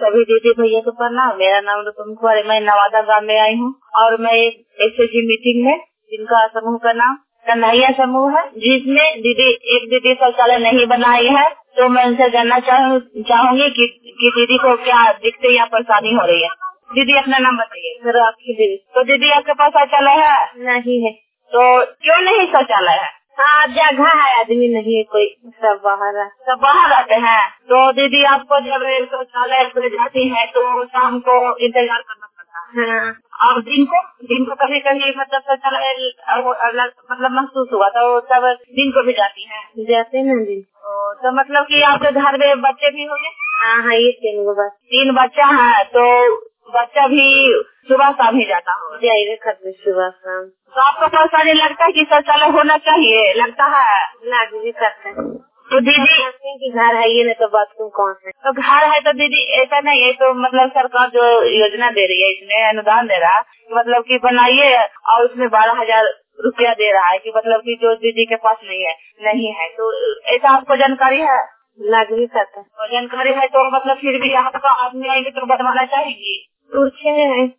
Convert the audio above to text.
सभी दीदी भैया को प्रणाम। मेरा नाम रुपम कुमारी, मैं नवादा गांव में आई हूँ और मैं एक एसएचजी मीटिंग में, जिनका समूह का नाम कन्हैया समूह है, जिसमें एक दीदी शौचालय नहीं बनाई है। तो मैं उनसे जानना चाहूंगी कि दीदी को क्या दिक्कत या परेशानी हो रही है। दीदी अपना नाम बताइए। मेरा आपकी दीदी। तो दीदी आपके पास शौचालय है? नहीं है। तो क्यों नहीं शौचालय है? हाँ, जगह है, आदमी नहीं है कोई, सब बाहर है। सब बाहर रहते हैं। तो दीदी आपको जब शौचालय पे जाती है तो शाम को इंतजार करना पड़ता है। हाँ। और दिन को कभी कभी मतलब शौचालय मतलब महसूस हुआ तो तब दिन को भी जाती है? जाते ना दिन। तो मतलब कि आपके घर में बच्चे भी होंगे? हाँ, ये 3 गो बस। 3 बच्चा है, तो बच्चा भी सुबह शाम ही जाता होगा? जाइए करते सुबह शाम। तो आपको परेशानी लगता है कि शौचालय होना चाहिए? लगता है भी करते हैं। तो दीदी की घर है ये, नहीं तो बाथरूम कौन है? तो घर है तो दीदी ऐसा नहीं है, तो मतलब सरकार जो योजना दे रही है, इसमें अनुदान दे रहा है, मतलब कि बनाइए और उसमें 12,000 रुपया दे रहा है कि मतलब कि जो दीदी के पास नहीं है तो ऐसा आपको जानकारी है? लग भी करता है। तो जानकारी है तो मतलब फिर भी यहाँ का आदमी आएंगे तो बनवाना चाहेंगी? पूछे हैं।